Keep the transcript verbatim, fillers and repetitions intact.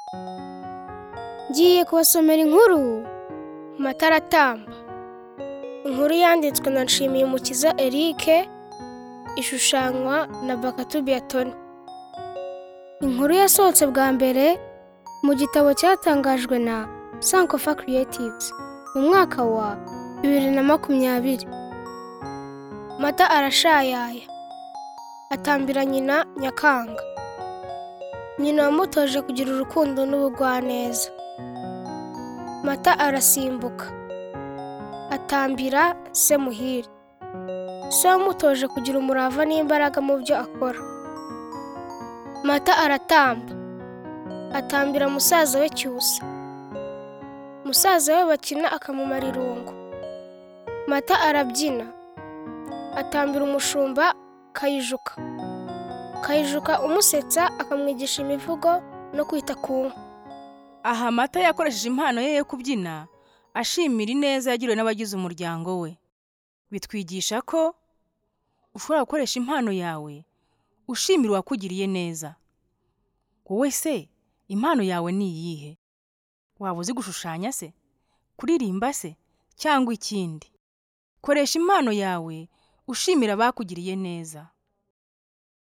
Ngiye kubasomera inkuru Mata aratamba. Inkuru yanditswe na Nshimiyumukiza Eric, ishushanywa na Bakatubi Tony. Inkuru yasohotse bwa mbere mu gitabo cyatangajwe na Sankofa Creatives mu mwaka wa bibiri na makumyabiri. Mata arashayaya, atambira nyina Nyakanga. Nyina wamutoje kugira urukundo n'ubugwaneza. Mata arasimbuka, atambira se Muhire. Se wamutoje kugira umurava n'imbaraga mu byo akora. Mata aratamba, atambira musaza we Cyusa. Musaza we bakina akamumara irungu. Mata arabyina, atambira umushumba Kayijuka. Kayijuka umusetsa akamwigisha imivugo no kwita ku nka. Aha Mata yakoresheje impano ye yo kubyina ashimira ineza yagiriwe n'abagize umuryango we. Bitwigisha ko ushobora gukoresha impano yawe ushimira uwakugiriye neza. Wowe se impano yawe ni iyihe? Waba uzi gushushanya se, kuririmba se, cyangwa ikindi? Koresha impano yawe ushimira abakugiriye neza.